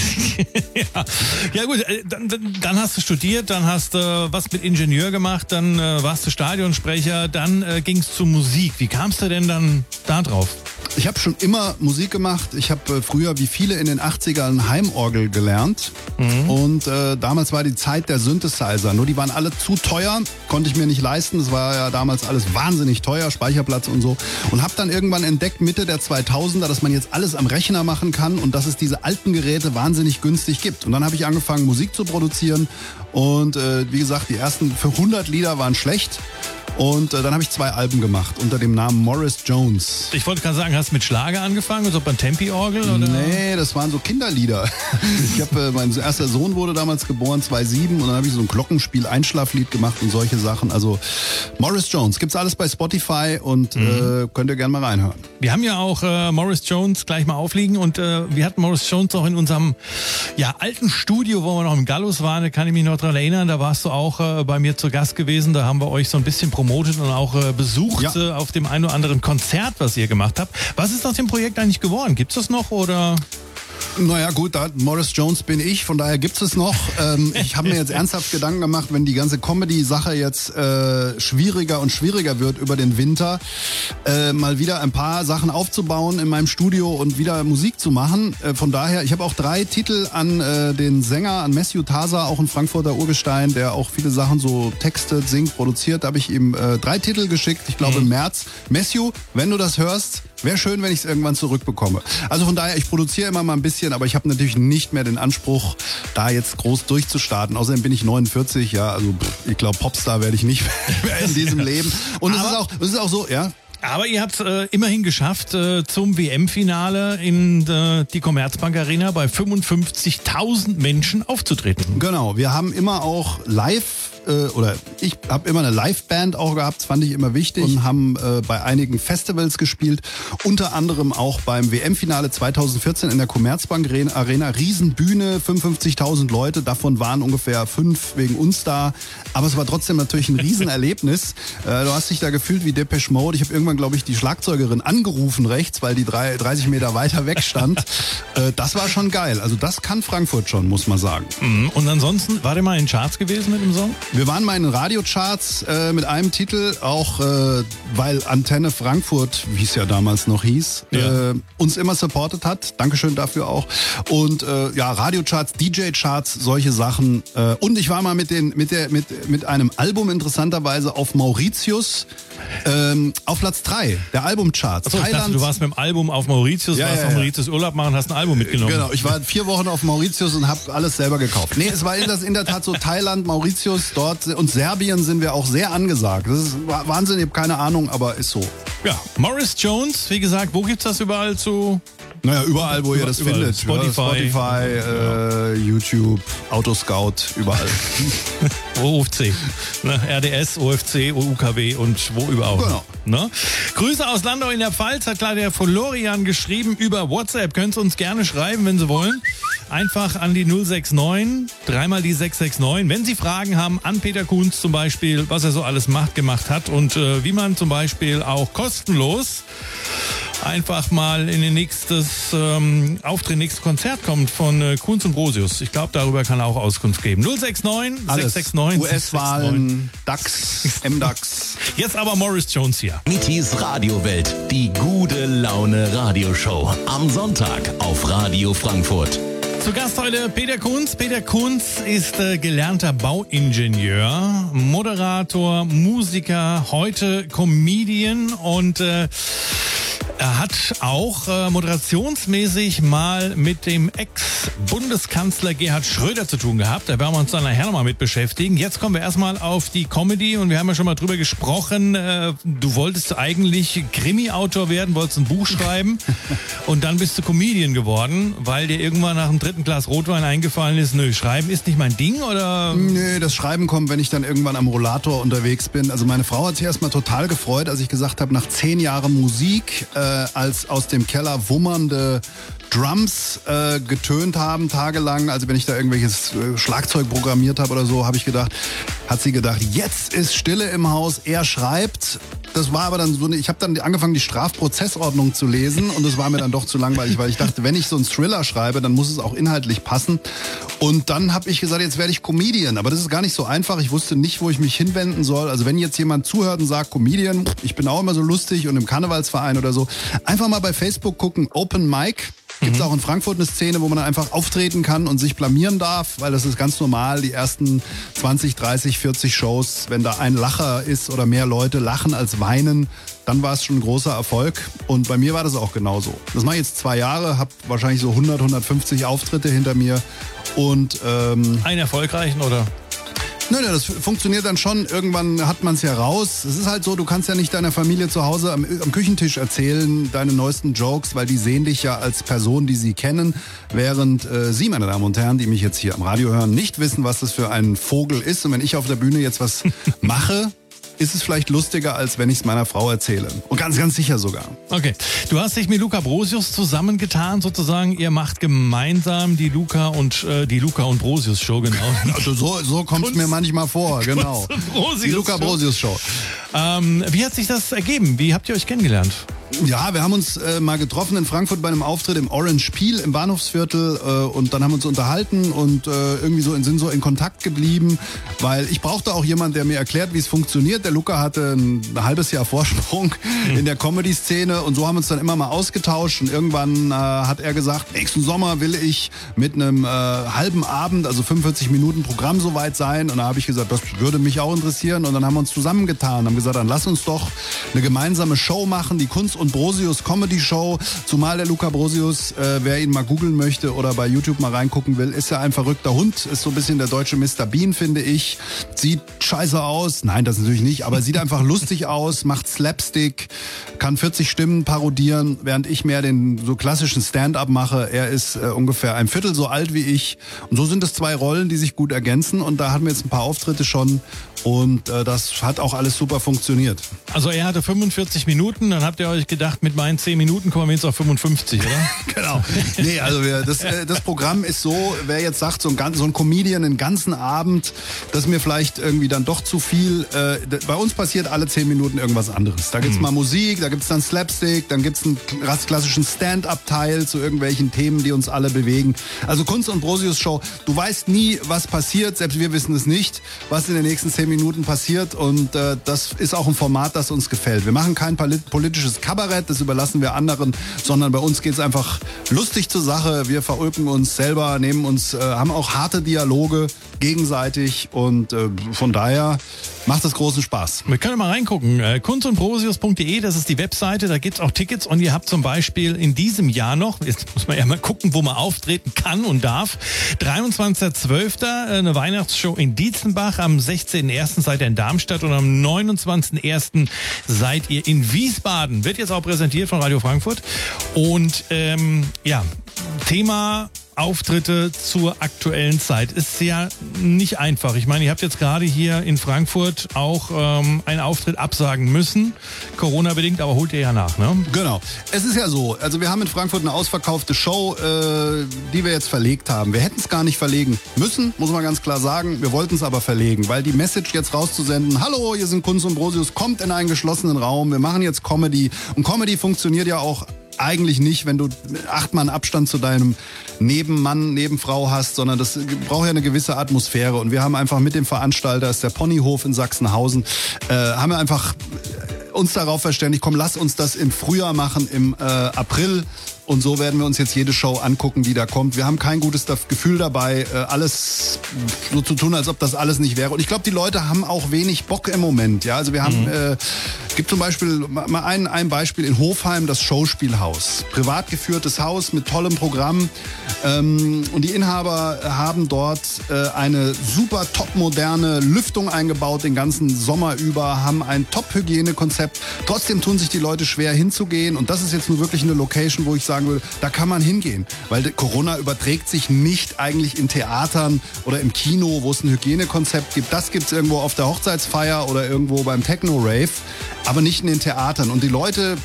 Ja gut, dann hast du studiert, dann hast du was mit Ingenieur gemacht, dann warst du Stadionsprecher, dann ging es zur Musik. Wie kamst du denn dann da drauf?
Ich habe schon immer Musik gemacht. Ich habe früher, wie viele in den 80ern, Heimorgel gelernt. Und damals war die Zeit der Synthesizer. Nur die waren alle zu teuer, konnte ich mir nicht leisten. Es war ja damals alles wahnsinnig teuer, Speicherplatz und so. Und habe dann irgendwann entdeckt, Mitte der 2000er, dass man jetzt alles am Rechner machen kann und dass es diese alten Geräte wahnsinnig günstig gibt. Und dann habe ich angefangen, Musik zu produzieren. Und wie gesagt, die ersten für 100 Lieder waren schlecht. Und dann habe ich 2 Alben gemacht unter dem Namen Morris Jones.
Ich wollte gerade sagen, hast du mit Schlager angefangen, so beim Tempi-Orgel? Oder?
Nee, das waren so Kinderlieder. Mein erster Sohn wurde damals geboren, 2007, und dann habe ich so ein Glockenspiel-Einschlaflied gemacht und solche Sachen. Also Morris Jones, gibt's alles bei Spotify und könnt ihr gerne mal reinhören.
Wir haben ja auch Morris Jones gleich mal aufliegen und wir hatten Morris Jones auch in unserem alten Studio, wo wir noch im Gallus waren, da kann ich mich noch dran erinnern, da warst du auch bei mir zu Gast gewesen, da haben wir euch so ein bisschen promotet und auch besucht auf dem einen oder anderen Konzert, was ihr gemacht habt. Was ist aus dem Projekt eigentlich geworden? Gibt's das noch oder?
Naja gut, Morris Jones bin ich, von daher gibt's es noch. Ich habe mir jetzt ernsthaft Gedanken gemacht, wenn die ganze Comedy-Sache jetzt schwieriger und schwieriger wird über den Winter, mal wieder ein paar Sachen aufzubauen in meinem Studio und wieder Musik zu machen. Von daher, ich habe auch 3 Titel an den Sänger, an Matthew Taza, auch ein Frankfurter Urgestein, der auch viele Sachen so textet, singt, produziert. Da habe ich ihm 3 Titel geschickt, ich glaube im März. Matthew, wenn du das hörst, wäre schön, wenn ich es irgendwann zurückbekomme. Also von daher, ich produziere immer mal ein bisschen, aber ich habe natürlich nicht mehr den Anspruch, da jetzt groß durchzustarten. Außerdem bin ich 49, also ich glaube, Popstar werde ich nicht mehr in diesem Leben. Und es ist auch so, ja.
Aber ihr habt immerhin geschafft, zum WM-Finale in die Commerzbank Arena bei 55.000 Menschen aufzutreten.
Genau, wir haben immer auch ich habe immer eine Live-Band auch gehabt, das fand ich immer wichtig, und haben bei einigen Festivals gespielt, unter anderem auch beim WM-Finale 2014 in der Commerzbank Arena, Riesenbühne, 55.000 Leute, davon waren ungefähr 5 wegen uns da, aber es war trotzdem natürlich ein Riesenerlebnis. Du hast dich da gefühlt wie Depeche Mode. Ich habe irgendwann, glaube ich, die Schlagzeugerin angerufen rechts, weil die 30 Meter weiter weg stand. Das war schon geil, also das kann Frankfurt schon, muss man sagen.
Und ansonsten, war der mal in Charts gewesen mit dem Song?
Wir waren mal in den Radiocharts mit einem Titel, auch weil Antenne Frankfurt, wie es ja damals noch hieß, uns immer supportet hat. Dankeschön dafür auch. Und Radiocharts, DJ-Charts, solche Sachen. Und ich war mal mit einem Album interessanterweise auf Mauritius auf Platz 3 der Albumcharts.
Achso, ich dachte, du warst mit dem Album auf Mauritius, warst auf Mauritius Urlaub machen, hast ein Album mitgenommen.
Genau, ich war 4 Wochen auf Mauritius und habe alles selber gekauft. Nee, es war in der Tat so Thailand, Mauritius, dort und Serbien sind wir auch sehr angesagt. Das ist Wahnsinn, ich habe keine Ahnung, aber ist so.
Ja, Morris Jones, wie gesagt, wo gibt's das überall zu?
Naja, überall, wo ihr das findet.
Spotify,
YouTube, Autoscout, überall.
OFC, RDS, OFC, UKW und wo überall.
Genau.
Ne? Grüße aus Landau in der Pfalz, hat klar der Florian geschrieben über WhatsApp. Könnt ihr uns gerne schreiben, wenn Sie wollen. Einfach an die 069, dreimal die 669. Wenn Sie Fragen haben an Peter Kunz zum Beispiel, was er so alles gemacht hat und wie man zum Beispiel auch kostenlos einfach mal in den nächstes nächstes Konzert kommt von Kunz und Brosius. Ich glaube, darüber kann er auch Auskunft geben. 069
alles.
669
US-Wahlen, DAX, MDAX.
Jetzt aber Morris Jones hier.
Schmittis Radiowelt, die gute Laune Radioshow. Am Sonntag auf Radio Frankfurt.
Zu Gast heute Peter Kunz. Peter Kunz ist gelernter Bauingenieur, Moderator, Musiker, heute Comedian und er hat auch moderationsmäßig mal mit dem Ex-Bundeskanzler Gerhard Schröder zu tun gehabt. Da werden wir uns dann nachher nochmal mit beschäftigen. Jetzt kommen wir erstmal auf die Comedy und wir haben ja schon mal drüber gesprochen. Du wolltest eigentlich Krimi-Autor werden, wolltest ein Buch schreiben und dann bist du Comedian geworden, weil dir irgendwann nach dem 3. Glas Rotwein eingefallen ist, nö, Schreiben ist nicht mein Ding, oder?
Nö, das Schreiben kommt, wenn ich dann irgendwann am Rollator unterwegs bin. Also meine Frau hat sich erstmal total gefreut, als ich gesagt habe, nach 10 Jahren Musik, als aus dem Keller wummernde Drums getönt haben tagelang. Also wenn ich da irgendwelches Schlagzeug programmiert habe oder so, hat sie gedacht, jetzt ist Stille im Haus, er schreibt. Das war aber dann so, ich habe dann angefangen, die Strafprozessordnung zu lesen und es war mir dann doch zu langweilig, weil ich dachte, wenn ich so einen Thriller schreibe, dann muss es auch inhaltlich passen. Und dann habe ich gesagt, jetzt werde ich Comedian. Aber das ist gar nicht so einfach. Ich wusste nicht, wo ich mich hinwenden soll. Also wenn jetzt jemand zuhört und sagt, Comedian, ich bin auch immer so lustig und im Karnevalsverein oder so, einfach mal bei Facebook gucken, Open Mic. Gibt es auch in Frankfurt eine Szene, wo man dann einfach auftreten kann und sich blamieren darf, weil das ist ganz normal, die ersten 20, 30, 40 Shows, wenn da ein Lacher ist oder mehr Leute lachen als weinen, dann war es schon ein großer Erfolg und bei mir war das auch genauso. Das mache ich jetzt 2 Jahre, habe wahrscheinlich so 100, 150 Auftritte hinter mir und...
einen erfolgreichen oder...
Nein, das funktioniert dann schon. Irgendwann hat man es ja raus. Es ist halt so, du kannst ja nicht deiner Familie zu Hause am Küchentisch erzählen, deine neuesten Jokes, weil die sehen dich ja als Person, die sie kennen. Während Sie, meine Damen und Herren, die mich jetzt hier am Radio hören, nicht wissen, was das für ein Vogel ist. Und wenn ich auf der Bühne jetzt was mache, ist es vielleicht lustiger, als wenn ich es meiner Frau erzähle. Und ganz, ganz sicher sogar.
Okay. Du hast dich mit Luca Brosius zusammengetan, sozusagen. Ihr macht gemeinsam die Luca und Brosius Show, genau.
Also so kommt es mir manchmal vor, genau. Die Luca Brosius Show.
Wie hat sich das ergeben? Wie habt ihr euch kennengelernt?
Ja, wir haben uns mal getroffen in Frankfurt bei einem Auftritt im Orange Peel im Bahnhofsviertel und dann haben wir uns unterhalten und irgendwie sind so in Kontakt geblieben, weil ich brauchte auch jemanden, der mir erklärt, wie es funktioniert. Der Luca hatte ein halbes Jahr Vorsprung in der Comedy-Szene und so haben wir uns dann immer mal ausgetauscht und irgendwann hat er gesagt, nächsten Sommer will ich mit einem halben Abend, also 45 Minuten Programm soweit sein und da habe ich gesagt, das würde mich auch interessieren und dann haben wir uns zusammengetan, haben gesagt, dann lass uns doch eine gemeinsame Show machen, die Kunst und Brosius Comedy Show, zumal der Luca Brosius, wer ihn mal googeln möchte oder bei YouTube mal reingucken will, ist ja ein verrückter Hund, ist so ein bisschen der deutsche Mr. Bean, finde ich, sieht scheiße aus, nein, das natürlich nicht, aber sieht einfach lustig aus, macht Slapstick, kann 40 Stimmen parodieren, während ich mehr den so klassischen Stand-up mache, er ist ungefähr ein Viertel so alt wie ich und so sind es 2 Rollen, die sich gut ergänzen und da hatten wir jetzt ein paar Auftritte schon und das hat auch alles super funktioniert.
Also er hatte 45 Minuten, dann habt ihr euch gedacht, mit meinen 10 Minuten kommen wir jetzt auf 55, oder?
Genau. Nee, also das Programm ist so, wer jetzt sagt, so ein Comedian einen ganzen Abend, das ist mir vielleicht irgendwie dann doch zu viel. Bei uns passiert alle 10 Minuten irgendwas anderes. Da gibt's mal Musik, da gibt's dann Slapstick, dann gibt's einen klassischen Stand-up-Teil zu irgendwelchen Themen, die uns alle bewegen. Also Kunst und Brosius Show, du weißt nie, was passiert, selbst wir wissen es nicht, was in den nächsten 10 Minuten passiert und das ist auch ein Format, das uns gefällt. Wir machen kein politisches Kabarett, das überlassen wir anderen, sondern bei uns geht es einfach lustig zur Sache. Wir verulken uns selber, haben auch harte Dialoge gegenseitig und von daher macht es großen Spaß.
Wir können mal reingucken. kunstundbrosius.de, das ist die Webseite, da gibt's auch Tickets und ihr habt zum Beispiel in diesem Jahr noch, jetzt muss man ja mal gucken, wo man auftreten kann und darf, 23.12. eine Weihnachtsshow in Dietzenbach, am 16.01. seid ihr in Darmstadt und am 29.01. seid ihr in Wiesbaden. Wird jetzt auch präsentiert von Radio Frankfurt und Thema Auftritte zur aktuellen Zeit ist ja nicht einfach. Ich meine, ihr habt jetzt gerade hier in Frankfurt auch einen Auftritt absagen müssen, Corona-bedingt, aber holt ihr ja nach, ne?
Genau. Es ist ja so, also wir haben in Frankfurt eine ausverkaufte Show, die wir jetzt verlegt haben. Wir hätten es gar nicht verlegen müssen, muss man ganz klar sagen. Wir wollten es aber verlegen, weil die Message jetzt rauszusenden, hallo, hier sind Kunst und Brosius, kommt in einen geschlossenen Raum, wir machen jetzt Comedy. Und Comedy funktioniert ja auch eigentlich nicht, wenn du 8 Mann Abstand zu deinem Nebenmann, Nebenfrau hast, sondern das braucht ja eine gewisse Atmosphäre. Und wir haben einfach mit dem Veranstalter, das ist der Ponyhof in Sachsenhausen, haben wir einfach uns darauf verständigt, komm, lass uns das im Frühjahr machen, im April. Und so werden wir uns jetzt jede Show angucken, die da kommt. Wir haben kein gutes Gefühl dabei, alles so zu tun, als ob das alles nicht wäre. Und ich glaube, die Leute haben auch wenig Bock im Moment. Ja, also wir haben, gibt zum Beispiel mal ein Beispiel in Hofheim, das Schauspielhaus. Privat geführtes Haus mit tollem Programm. Und die Inhaber haben dort eine super topmoderne Lüftung eingebaut, den ganzen Sommer über, haben ein Top-Hygienekonzept. Trotzdem tun sich die Leute schwer hinzugehen. Und das ist jetzt nur wirklich eine Location, wo ich sagen würde, da kann man hingehen. Weil Corona überträgt sich nicht eigentlich in Theatern oder im Kino, wo es ein Hygienekonzept gibt. Das gibt es irgendwo auf der Hochzeitsfeier oder irgendwo beim Techno-Rave, aber nicht in den Theatern. Und die Leute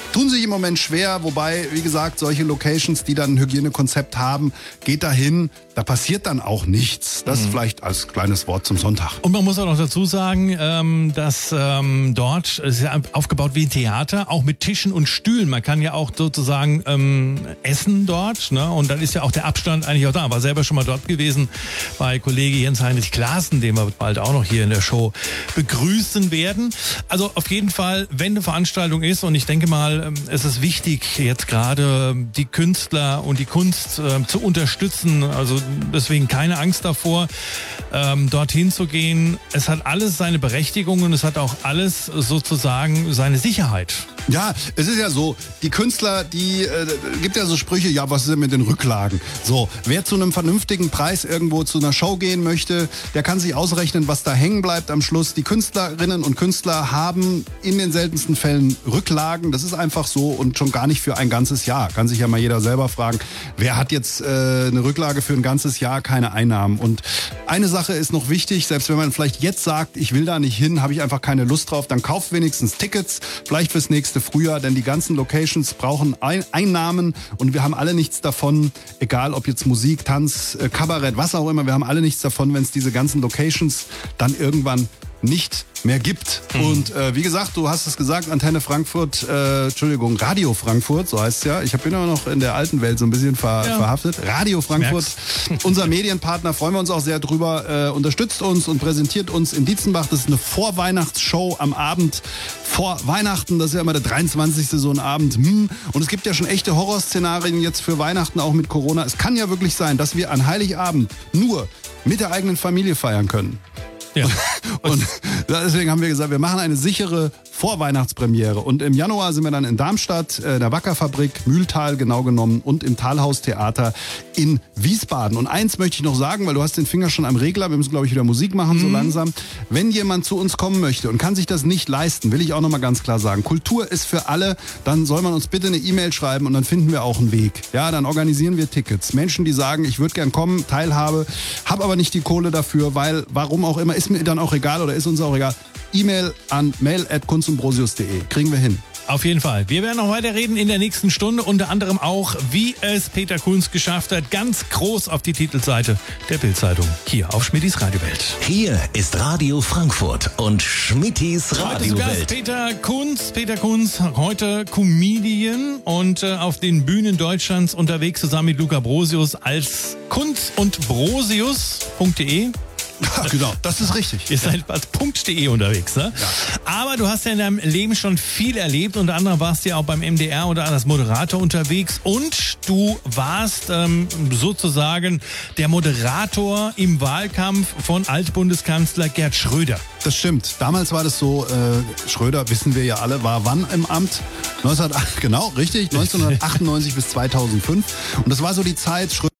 tun sich im Moment schwer, wobei, wie gesagt, solche Locations, die dann ein Hygienekonzept haben, geht dahin, da passiert dann auch nichts. Das vielleicht als kleines Wort zum Sonntag.
Und man muss auch noch dazu sagen, dass dort ist ja aufgebaut wie ein Theater, auch mit Tischen und Stühlen. Man kann ja auch sozusagen essen dort, ne? Und dann ist ja auch der Abstand eigentlich auch da. War selber schon mal dort gewesen bei Kollege Jens-Heinrich Klaassen, den wir bald auch noch hier in der Show begrüßen werden. Also auf jeden Fall, wenn eine Veranstaltung ist, und ich denke mal, es ist wichtig, jetzt gerade die Künstler und die Kunst zu unterstützen. Also deswegen keine Angst davor, dorthin zu gehen. Es hat alles seine Berechtigung und es hat auch alles sozusagen seine Sicherheit.
Ja, es ist ja so, die Künstler, gibt ja so Sprüche, ja, was ist denn mit den Rücklagen? So, wer zu einem vernünftigen Preis irgendwo zu einer Show gehen möchte, der kann sich ausrechnen, was da hängen bleibt am Schluss. Die Künstlerinnen und Künstler haben in den seltensten Fällen Rücklagen. Das ist einfach so und schon gar nicht für ein ganzes Jahr. Kann sich ja mal jeder selber fragen, wer hat jetzt eine Rücklage für ein ganzes Jahr, keine Einnahmen. Und eine Sache ist noch wichtig, selbst wenn man vielleicht jetzt sagt, ich will da nicht hin, habe ich einfach keine Lust drauf, dann kauft wenigstens Tickets, vielleicht fürs nächste Frühjahr, denn die ganzen Locations brauchen Einnahmen und wir haben alle nichts davon, egal ob jetzt Musik, Tanz, Kabarett, was auch immer, wir haben alle nichts davon, wenn es diese ganzen Locations dann irgendwann nicht mehr gibt. Und wie gesagt, du hast es gesagt, Antenne Frankfurt, Radio Frankfurt, so heißt es ja. Ich bin immer noch in der alten Welt so ein bisschen verhaftet. Radio Frankfurt, unser Medienpartner, freuen wir uns auch sehr drüber, unterstützt uns und präsentiert uns in Dietzenbach. Das ist eine Vorweihnachtsshow am Abend vor Weihnachten. Das ist ja immer der 23. so ein Abend. Und es gibt ja schon echte Horrorszenarien jetzt für Weihnachten, auch mit Corona. Es kann ja wirklich sein, dass wir an Heiligabend nur mit der eigenen Familie feiern können. Ja. Und deswegen haben wir gesagt, wir machen eine sichere Vorweihnachtspremiere. Und im Januar sind wir dann in Darmstadt, der Wackerfabrik, Mühltal genau genommen und im Talhaustheater in Wiesbaden. Und eins möchte ich noch sagen, weil du hast den Finger schon am Regler, wir müssen, glaube ich, wieder Musik machen, so langsam. Wenn jemand zu uns kommen möchte und kann sich das nicht leisten, will ich auch nochmal ganz klar sagen, Kultur ist für alle, dann soll man uns bitte eine E-Mail schreiben und dann finden wir auch einen Weg. Ja, dann organisieren wir Tickets. Menschen, die sagen, ich würde gern kommen, Teilhabe, habe aber nicht die Kohle dafür, weil, warum auch immer, ist mir dann auch egal oder ist uns auch egal. E-Mail an mail@kunstundbrosius.de. Kriegen wir hin.
Auf jeden Fall. Wir werden noch weiter reden in der nächsten Stunde, unter anderem auch, wie es Peter Kunz geschafft hat, ganz groß auf die Titelseite der Bild-Zeitung, hier auf Schmittis Radiowelt.
Hier ist Radio Frankfurt und Schmittis Radiowelt.
Peter Kunz, heute Comedian und auf den Bühnen Deutschlands unterwegs zusammen mit Luca Brosius als kunstundbrosius.de.
Ja, genau, das ist richtig.
Ihr seid als .de unterwegs, ne? Ja. Aber du hast ja in deinem Leben schon viel erlebt. Unter anderem warst du ja auch beim MDR oder als Moderator unterwegs. Und du warst sozusagen der Moderator im Wahlkampf von Altbundeskanzler Gerd Schröder.
Das stimmt. Damals war das so, Schröder, wissen wir ja alle, war wann im Amt? 1998 bis 2005. Und das war so die Zeit, Schröder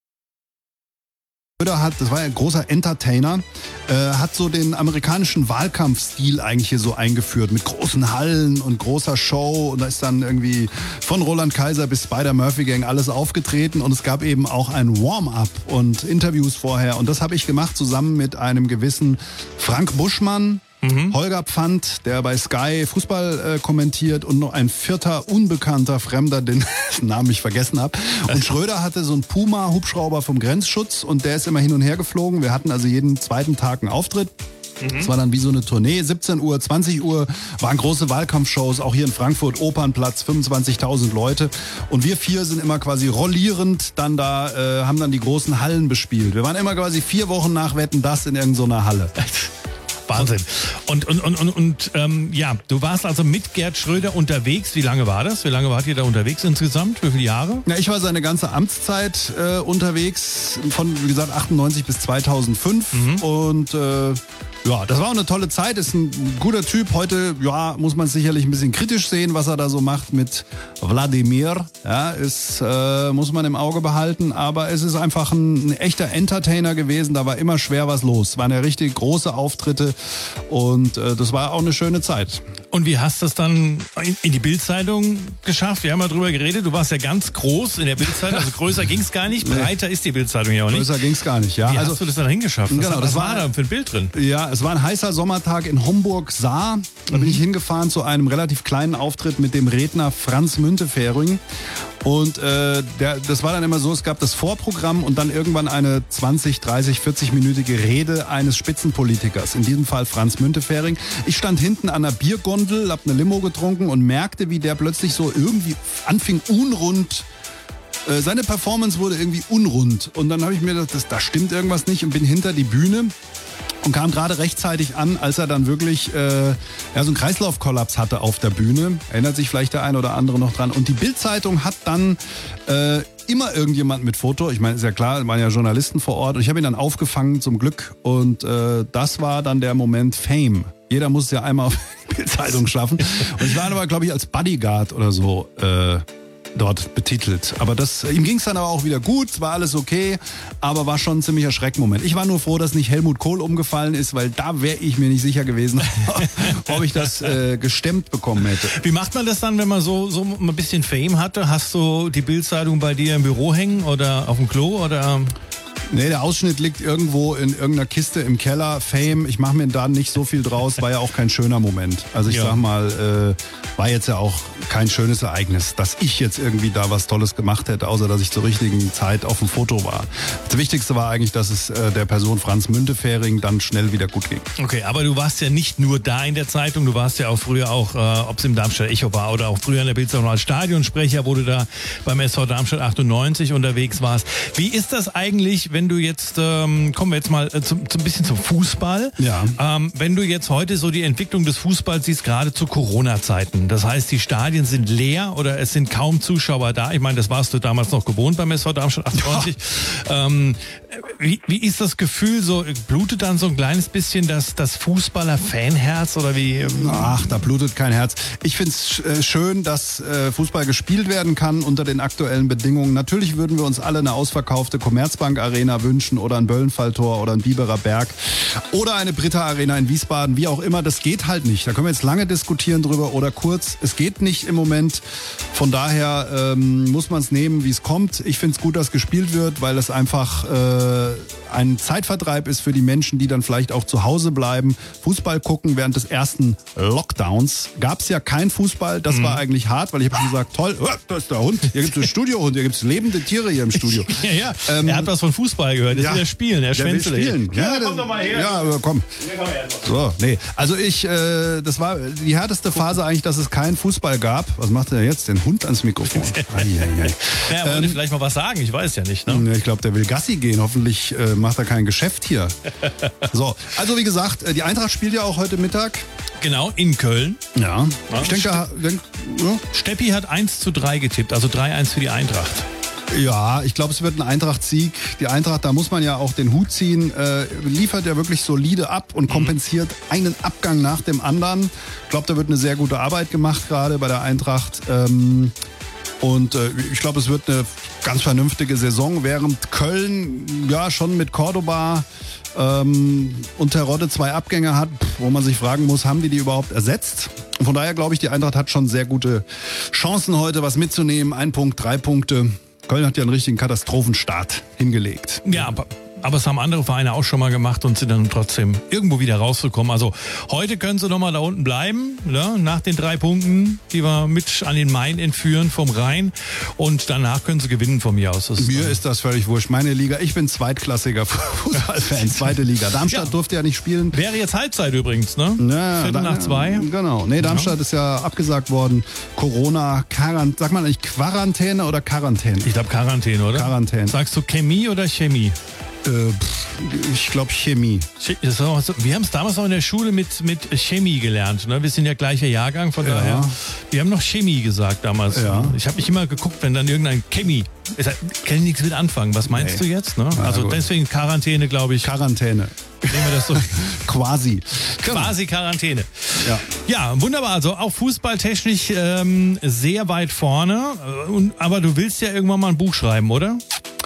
das war ja ein großer Entertainer, hat so den amerikanischen Wahlkampfstil eigentlich hier so eingeführt, mit großen Hallen und großer Show. Und da ist dann irgendwie von Roland Kaiser bis Spider-Murphy Gang alles aufgetreten. Und es gab eben auch ein Warm-up und Interviews vorher. Und das habe ich gemacht zusammen mit einem gewissen Frank Buschmann, Holger Pfand, der bei Sky Fußball kommentiert, und noch ein vierter unbekannter Fremder, den Namen ich vergessen habe. Und Schröder hatte so einen Puma-Hubschrauber vom Grenzschutz und der ist immer hin und her geflogen. Wir hatten also jeden zweiten Tag einen Auftritt. Es war dann wie so eine Tournee, 17 Uhr, 20 Uhr waren große Wahlkampfshows, auch hier in Frankfurt, Opernplatz, 25.000 Leute. Und wir vier sind immer quasi rollierend dann da, haben dann die großen Hallen bespielt. Wir waren immer quasi 4 Wochen nach Wetten, das in irgendeiner Halle.
Wahnsinn. Und ja, du warst also mit Gerd Schröder unterwegs. Wie lange war das? Wie lange wart ihr da unterwegs insgesamt? Wie viele Jahre?
Ja, ich war seine ganze Amtszeit unterwegs, von, wie gesagt, 98 bis 2005. Und ja, das war auch eine tolle Zeit, ist ein guter Typ. Heute, ja, muss man sicherlich ein bisschen kritisch sehen, was er da so macht mit Wladimir. Ja, muss man im Auge behalten, aber es ist einfach ein echter Entertainer gewesen. Da war immer schwer was los. Es waren ja richtig große Auftritte und das war auch eine schöne Zeit.
Und wie hast du es dann in die Bild-Zeitung geschafft? Wir haben ja drüber geredet, du warst ja ganz groß in der Bild-Zeitung, also größer ging es gar nicht, breiter ist die Bild-Zeitung ja auch nicht.
Größer ging es gar nicht, ja.
Wie hast du das dann hingeschafft? Was war da für ein Bild drin?
Ja, es war ein heißer Sommertag in Homburg-Saar. Da bin ich hingefahren zu einem relativ kleinen Auftritt mit dem Redner Franz Müntefering. Und das war dann immer so, es gab das Vorprogramm und dann irgendwann eine 20, 30, 40-minütige Rede eines Spitzenpolitikers, in diesem Fall Franz Müntefering. Ich stand hinten an einer Biergondel, hab eine Limo getrunken und merkte, wie der plötzlich so irgendwie anfing unrund. Seine Performance wurde irgendwie unrund und dann habe ich mir gedacht, da stimmt irgendwas nicht und bin hinter die Bühne. Und kam gerade rechtzeitig an, als er dann wirklich so einen Kreislaufkollaps hatte auf der Bühne. Erinnert sich vielleicht der eine oder andere noch dran. Und die Bild-Zeitung hat dann immer irgendjemand mit Foto. Ich meine, ist ja klar, waren ja Journalisten vor Ort. Und ich habe ihn dann aufgefangen zum Glück. Und das war dann der Moment Fame. Jeder muss es ja einmal auf die Bild-Zeitung schaffen. Und ich war aber, glaube ich, als Bodyguard oder so dort betitelt. Aber ihm ging es dann aber auch wieder gut, war alles okay, aber war schon ein ziemlicher Schreckmoment. Ich war nur froh, dass nicht Helmut Kohl umgefallen ist, weil da wäre ich mir nicht sicher gewesen, ob ich das gestemmt bekommen hätte.
Wie macht man das dann, wenn man so ein bisschen Fame hatte? Hast du die Bild-Zeitung bei dir im Büro hängen oder auf dem Klo oder...
Nee, der Ausschnitt liegt irgendwo in irgendeiner Kiste im Keller. Fame, ich mache mir da nicht so viel draus, war ja auch kein schöner Moment. Also ich sag mal, war jetzt ja auch kein schönes Ereignis, dass ich jetzt irgendwie da was Tolles gemacht hätte, außer dass ich zur richtigen Zeit auf dem Foto war. Das Wichtigste war eigentlich, dass es der Person Franz Müntefering dann schnell wieder gut ging.
Okay, aber du warst ja nicht nur da in der Zeitung, du warst ja auch früher ob es im Darmstadt Echo war oder auch früher in der Bild-Zeitung als Stadionsprecher, wo du da beim SV Darmstadt 98 unterwegs warst. Wie ist das eigentlich, wenn du jetzt, kommen wir jetzt mal ein bisschen zum Fußball.
Ja.
Wenn du jetzt heute so die Entwicklung des Fußballs siehst, gerade zu Corona-Zeiten. Das heißt, die Stadien sind leer oder es sind kaum Zuschauer da. Ich meine, das warst du damals noch gewohnt beim SV Darmstadt 98. Ja. Wie ist das Gefühl, so blutet dann so ein kleines bisschen das Fußballer-Fanherz oder wie?
Ach, da blutet kein Herz. Ich finde es schön, dass Fußball gespielt werden kann unter den aktuellen Bedingungen. Natürlich würden wir uns alle eine ausverkaufte Commerzbank-Arena wünschen oder ein Böllenfalltor oder ein Biberer Berg oder eine Britta-Arena in Wiesbaden, wie auch immer. Das geht halt nicht. Da können wir jetzt lange diskutieren drüber oder kurz. Es geht nicht im Moment. Von daher muss man es nehmen, wie es kommt. Ich finde es gut, dass gespielt wird, weil es einfach ein Zeitvertreib ist für die Menschen, die dann vielleicht auch zu Hause bleiben. Fußball gucken während des ersten Lockdowns. Gab es ja kein Fußball. Das war eigentlich hart, weil ich habe gesagt, toll, da ist der Hund. Hier gibt es einen Studiohund, hier gibt es lebende Tiere hier im Studio.
Ja. Er hat was von Fußball gehört. Der will spielen, der Schwänzele.
Spielen. Ja, komm doch mal her. Ja, komm. So, nee. Also das war die härteste Phase eigentlich, dass es keinen Fußball gab. Was macht er jetzt? Den Hund ans Mikrofon.
Ja, wollte vielleicht mal was sagen, ich weiß ja nicht. Ne?
Ich glaube, der will Gassi gehen. Hoffentlich macht er kein Geschäft hier. So, also wie gesagt, die Eintracht spielt ja auch heute Mittag.
Genau, in Köln.
Ja. Ich denke,
Steppi hat 1:3 getippt, also 3-1 für die Eintracht.
Ja, ich glaube, es wird ein Eintracht-Sieg. Die Eintracht, da muss man ja auch den Hut ziehen, liefert ja wirklich solide ab und kompensiert einen Abgang nach dem anderen. Ich glaube, da wird eine sehr gute Arbeit gemacht, gerade bei der Eintracht. Und ich glaube, es wird eine ganz vernünftige Saison, während Köln ja schon mit Cordoba und Terodde 2 Abgänge hat, wo man sich fragen muss, haben die überhaupt ersetzt? Und von daher glaube ich, die Eintracht hat schon sehr gute Chancen heute, was mitzunehmen. 1 Punkt, 3 Punkte. Köln hat ja einen richtigen Katastrophenstart hingelegt.
Ja, aber es haben andere Vereine auch schon mal gemacht und sind dann trotzdem irgendwo wieder rausgekommen. Also heute können sie nochmal da unten bleiben, ne? Nach den 3 Punkten, die wir mit an den Main entführen vom Rhein. Und danach können sie gewinnen von mir aus.
Mir ist das völlig wurscht. Meine Liga, ich bin zweitklassiger Fußballfan, 2. Liga. Darmstadt durfte ja nicht spielen.
Wäre jetzt Halbzeit übrigens, ne?
Ja,
1:45.
Genau. Nee, Darmstadt ist ja abgesagt worden. Corona, sagt man eigentlich Quarantäne oder Quarantäne?
Ich glaube Quarantäne, oder?
Quarantäne.
Sagst du Chemie oder Chemie?
Ich glaube Chemie.
Wir haben es damals auch in der Schule mit Chemie gelernt. Ne? Wir sind ja gleicher Jahrgang, von daher. Wir haben noch Chemie gesagt damals. Ja. Ich habe mich immer geguckt, wenn dann irgendein Chemie. Kann ich nichts mit anfangen. Was meinst du jetzt? Ne? Also deswegen Quarantäne, glaube ich.
Quarantäne.
Nehmen wir das so.
Quasi.
Quasi Quarantäne. Ja, wunderbar. Also auch fußballtechnisch sehr weit vorne. Aber du willst ja irgendwann mal ein Buch schreiben, oder?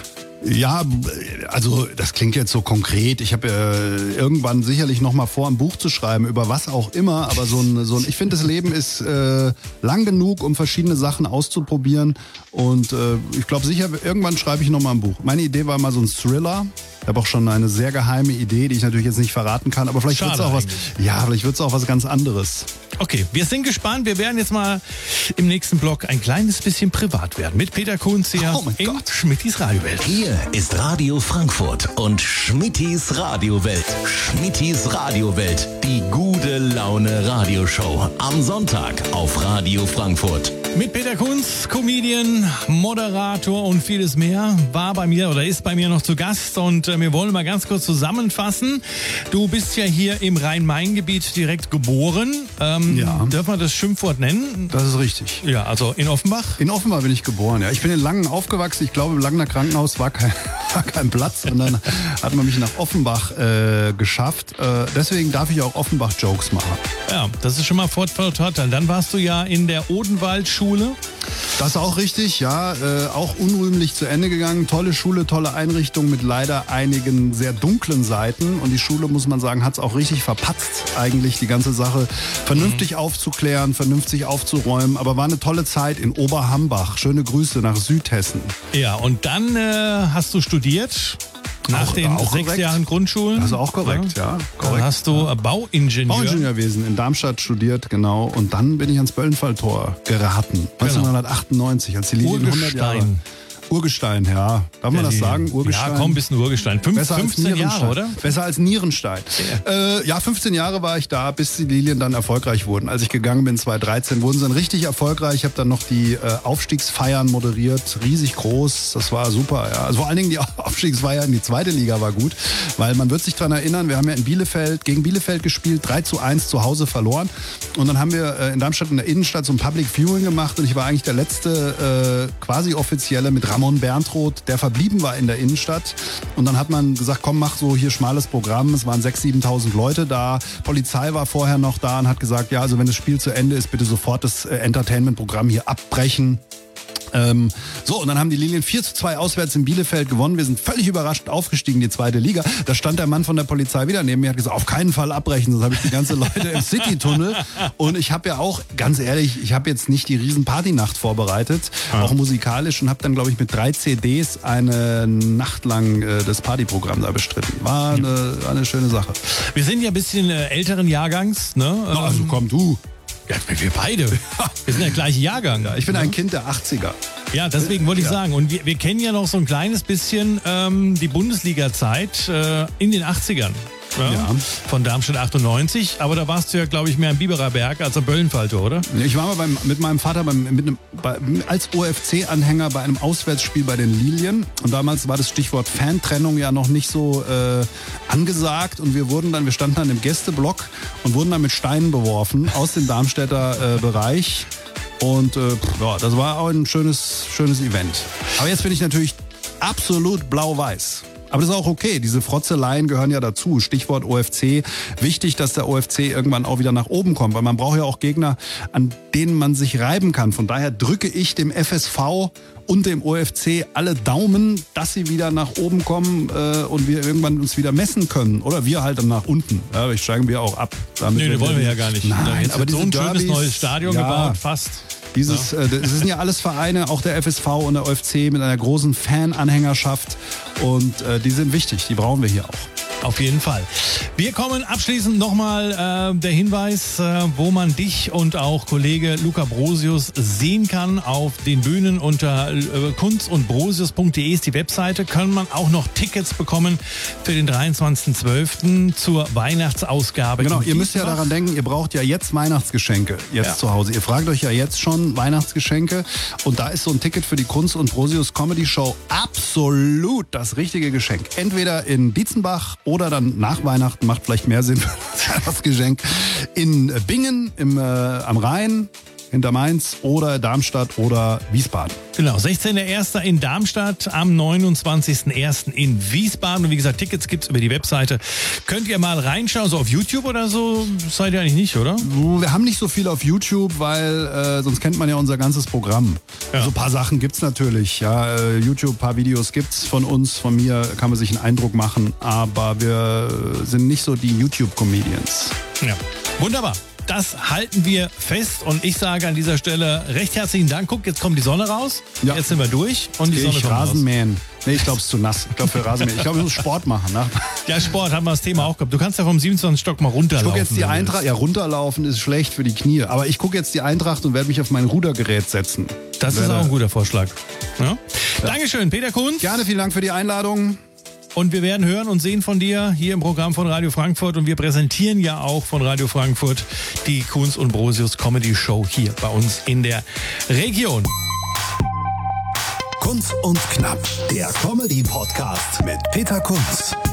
Ja, also das klingt jetzt so konkret. Ich habe irgendwann sicherlich noch mal vor, ein Buch zu schreiben, über was auch immer. Aber ich finde, das Leben ist lang genug, um verschiedene Sachen auszuprobieren. Und ich glaube sicher, irgendwann schreibe ich noch mal ein Buch. Meine Idee war mal so ein Thriller. Ich habe auch schon eine sehr geheime Idee, die ich natürlich jetzt nicht verraten kann. Aber vielleicht wird es auch was. Ja, vielleicht wird es auch was ganz anderes.
Okay, wir sind gespannt. Wir werden jetzt mal im nächsten Block ein kleines bisschen privat werden. Mit Peter Kunz hier in Schmittis Radiowelt.
Hier ist Radio Frankfurt und Schmittis Radiowelt. Schmittis Radiowelt, die gute Laune Radioshow. Am Sonntag auf Radio Frankfurt.
Mit Peter Kunz, Comedian, Moderator und vieles mehr, war bei mir oder ist bei mir noch zu Gast. Und wir wollen mal ganz kurz zusammenfassen. Du bist ja hier im Rhein-Main-Gebiet direkt geboren.
Ja.
Darf man das Schimpfwort nennen?
Das ist richtig.
Ja, also in Offenbach?
In Offenbach bin ich geboren, ja. Ich bin in Langen aufgewachsen. Ich glaube, im Langener Krankenhaus war kein Platz. Und dann hat man mich nach Offenbach geschafft. Deswegen darf ich auch Offenbach-Jokes machen.
Ja, das ist schon mal Vorteil. Dann warst du ja in der Odenwaldschule.
Das ist auch richtig, ja. Auch unrühmlich zu Ende gegangen. Tolle Schule, tolle Einrichtung mit leider einigen sehr dunklen Seiten. Und die Schule, muss man sagen, hat es auch richtig verpatzt, eigentlich die ganze Sache vernünftig aufzuklären, vernünftig aufzuräumen. Aber war eine tolle Zeit in Oberhambach. Schöne Grüße nach Südhessen.
Ja, und dann hast du studiert. Nach den 6 Jahren Grundschulen?
Das ist auch korrekt, ja. Korrekt.
Dann hast du
Bauingenieurwesen in Darmstadt studiert, genau. Und dann bin ich ans Böllenfalltor geraten. 1998, als die Lilien 100 Jahre... Urgestein, ja. Darf man das sagen? Urgestein?
Ja, komm, bist ein Urgestein. 15 Jahre, oder?
Besser als Nierenstein. Ja, 15 Jahre war ich da, bis die Lilien dann erfolgreich wurden. Als ich gegangen bin, 2013, wurden sie dann richtig erfolgreich. Ich habe dann noch die Aufstiegsfeiern moderiert, riesig groß. Das war super, ja. Also vor allen Dingen die Aufstiegsfeier in die zweite Liga war gut, weil man wird sich daran erinnern, wir haben ja gegen Bielefeld gespielt, 3:1 zu Hause verloren. Und dann haben wir in Darmstadt in der Innenstadt so ein Public Viewing gemacht und ich war eigentlich der letzte quasi offizielle mit Ramon Berntroth, der verblieben war in der Innenstadt. Und dann hat man gesagt, komm, mach so hier schmales Programm. Es waren 6.000, 7.000 Leute da. Polizei war vorher noch da und hat gesagt, ja, also wenn das Spiel zu Ende ist, bitte sofort das Entertainment-Programm hier abbrechen. So, und dann haben die Lilien 4:2 auswärts in Bielefeld gewonnen. Wir sind völlig überrascht aufgestiegen in die zweite Liga. Da stand der Mann von der Polizei wieder neben mir, hat gesagt, auf keinen Fall abbrechen, sonst habe ich die ganze Leute im City-Tunnel. Und ich habe ja auch, ganz ehrlich, ich habe jetzt nicht die riesen Partynacht vorbereitet, auch musikalisch, und habe dann, glaube ich, mit 3 CDs eine Nacht lang das Partyprogramm da bestritten. War eine schöne Sache.
Wir sind ja ein bisschen älteren Jahrgangs, ne?
Also komm, du.
Ja, wir beide. Wir sind der gleiche Jahrgang.
Ja, ich bin ein Kind der 80er.
Ja, deswegen wollte ich sagen. Und wir kennen ja noch so ein kleines bisschen die Bundesliga-Zeit in den 80ern. Ja. Von Darmstadt 98. Aber da warst du ja, glaube ich, mehr am Biberer Berg als am Böllenfalltor, oder?
Ich war mal mit meinem Vater als OFC-Anhänger bei einem Auswärtsspiel bei den Lilien. Und damals war das Stichwort Fantrennung ja noch nicht so angesagt. Und wir standen dann im Gästeblock und wurden dann mit Steinen beworfen aus dem Darmstädter Bereich. Und ja, das war auch ein schönes Event. Aber jetzt bin ich natürlich absolut blau-weiß. Aber das ist auch okay, diese Frotzeleien gehören ja dazu. Stichwort OFC. Wichtig, dass der OFC irgendwann auch wieder nach oben kommt, weil man braucht ja auch Gegner, an denen man sich reiben kann. Von daher drücke ich dem FSV und dem OFC alle Daumen, dass sie wieder nach oben kommen und wir irgendwann uns wieder messen können. Oder wir halt dann nach unten. Ja, ich steigen wir auch ab.
Nee, das wollen wir ja gar nicht.
Nein,
aber so ein schönes neues Stadion gebaut, fast.
Das sind ja alles Vereine, auch der FSV und der OFC mit einer großen Fan-Anhängerschaft. Und die sind wichtig, die brauchen wir hier auch.
Auf jeden Fall. Wir kommen abschließend nochmal der Hinweis, wo man dich und auch Kollege Luca Brosius sehen kann auf den Bühnen unter kunstundbrosius.de ist die Webseite. Kann man auch noch Tickets bekommen für den 23.12. zur Weihnachtsausgabe.
Genau, ihr müsst ja daran denken, ihr braucht ja jetzt Weihnachtsgeschenke zu Hause. Ihr fragt euch ja jetzt schon Weihnachtsgeschenke und da ist so ein Ticket für die Kunst und Brosius Comedy Show absolut das richtige Geschenk. Entweder in Dietzenbach oder dann nach Weihnachten, macht vielleicht mehr Sinn für das Geschenk, in Bingen am Rhein. hinter Mainz oder Darmstadt oder Wiesbaden.
Genau, 16.01. in Darmstadt, am 29.01. in Wiesbaden. Und wie gesagt, Tickets gibt's über die Webseite. Könnt ihr mal reinschauen, so auf YouTube oder so? Seid ihr eigentlich nicht, oder?
Wir haben nicht so viel auf YouTube, weil sonst kennt man ja unser ganzes Programm. Ja. Also ein paar Sachen gibt's natürlich. Ja, YouTube, ein paar Videos gibt's von uns, von mir, kann man sich einen Eindruck machen. Aber wir sind nicht so die YouTube-Comedians.
Ja, wunderbar. Das halten wir fest und ich sage an dieser Stelle recht herzlichen Dank. Guck, jetzt kommt die Sonne raus. Ja. Jetzt sind wir durch und die Sonne kommt
Rasenmähen. Nee, ich glaube, es ist zu nass. Ich glaube, für Rasenmähen. Ich glaube, wir müssen Sport machen. Ne?
Ja, Sport haben wir das Thema auch gehabt. Du kannst ja vom 27. Stock mal runterlaufen.
Ich gucke jetzt die Eintracht. Ja, runterlaufen ist schlecht für die Knie. Aber ich gucke jetzt die Eintracht und werde mich auf mein Rudergerät setzen.
Das ist auch ein guter Vorschlag. Ja? Dankeschön, Peter Kunz.
Gerne, vielen Dank für die Einladung.
Und wir werden hören und sehen von dir hier im Programm von Radio Frankfurt. Und wir präsentieren ja auch von Radio Frankfurt die Kunz und Brosius Comedy Show hier bei uns in der Region.
Kunz und Knapp, der Comedy-Podcast mit Peter Kunz.